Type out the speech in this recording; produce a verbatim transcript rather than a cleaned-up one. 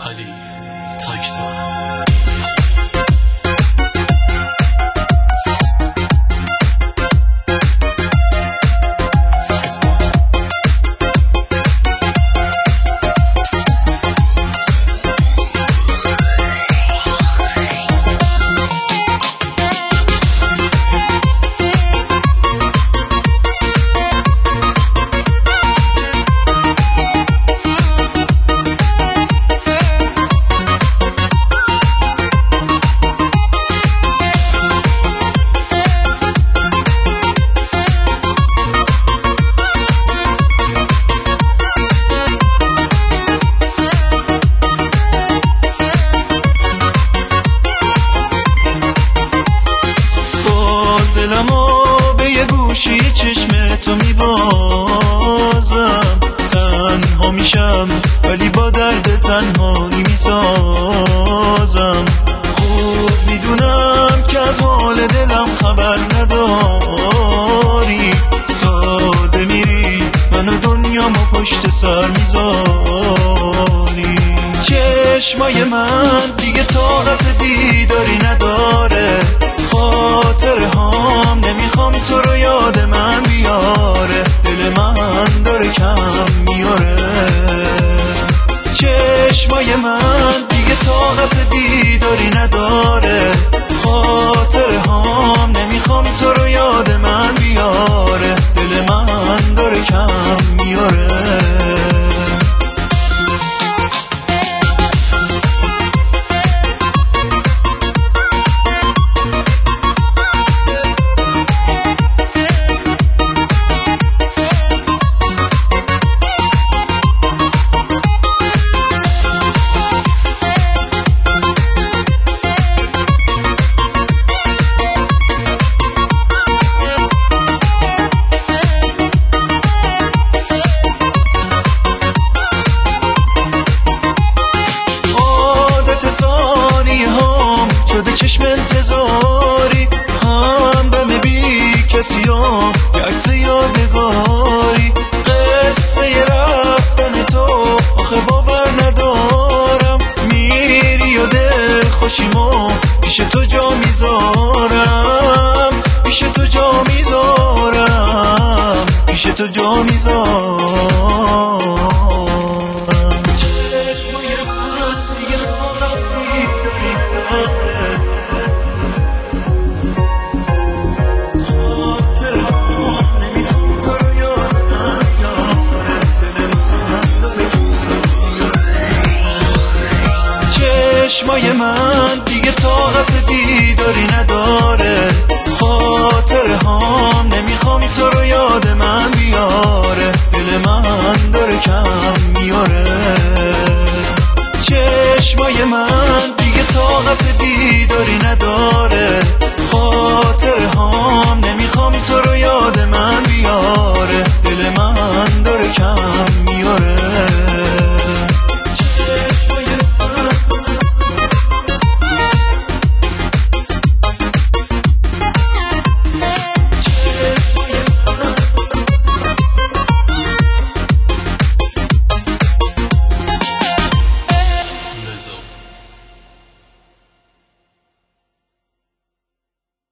علی تک‌تا. دلمو به یه گوشی چشم تو میبازم، تنها میشم ولی با درد تنهایی میسازم. خوب میدونم که از حال دلم خبر نداری، ساده میری منو دنیامو پشت سر میذاری. چشمای من دیگه طاقت دیداری نداره، خاطره هام نمیخوام تو رو یاد من بیاره، دل من داره کم میاره. چشمای من دیگه طاقت دیداری نداره، خاطره هام نمیخوام تو رو یاد من بیاره، دل من داره کم میاره. شده چشم انتظاری، هم دم بی کسی ها یه عکس یادگاری. قصه رفتن تو آخه باور ندارم، میری و دل خوشیمو پیش تو جا میذارم، پیش تو جا میذارم، پیش تو جا میذارم. چشمای من دیگه طاقت دیداری نداره،